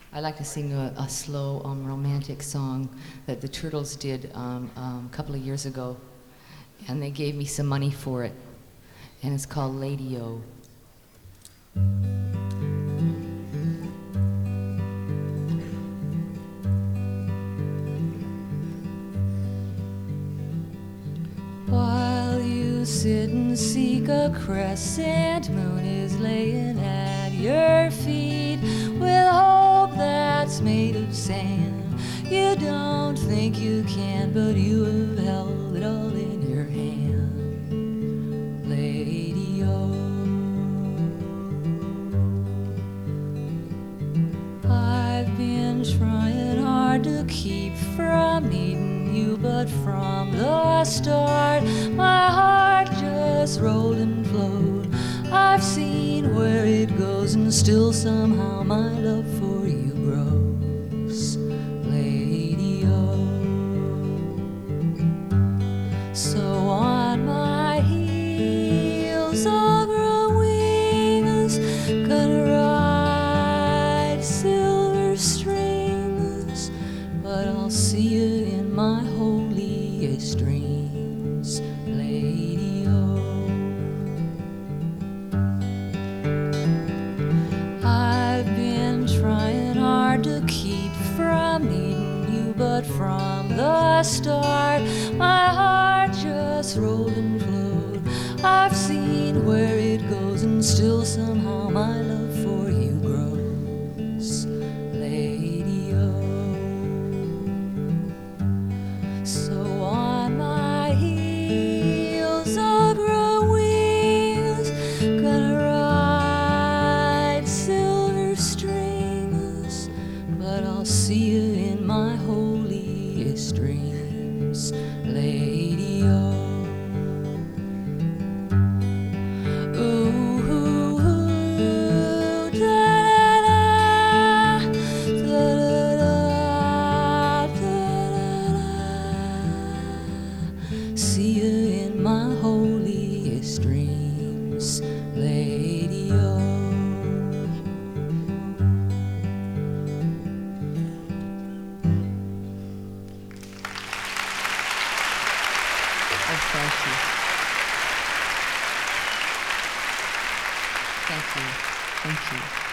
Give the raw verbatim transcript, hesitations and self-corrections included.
I like to sing a, a slow, um, romantic song that the Turtles did um, um, a couple of years ago, and they gave me some money for it, and it's called Lady-O. While you sit and seek a crescent moon is laying at your feet with hope that's made of sand. You don't think you can, but you have held it all in your hand. Lady-O, I've been trying hard to keep from needing you, but from the start my heart just rolled and flowed. I've seen where it goes, and still somehow my love for you grows. Lady-O, so on my heels I'll grow wings, gonna ride silver strings, but I'll see you in my holiest dreams. Lady-O, I've been trying hard to keep from needing you, but from the start my heart just rolled and flowed. I've seen where it goes, and still somehow my love for you grows. Lady-O, so on my heels I'll grow wings, gonna ride silver strings, but I'll see you in my holiest dreams. Lady-O, ooh, ooh, ooh, da-da-da, da-da-da, da-da-da. See you in my holiest dreams. Lady-O, oh, thank you. Thank you. Thank you.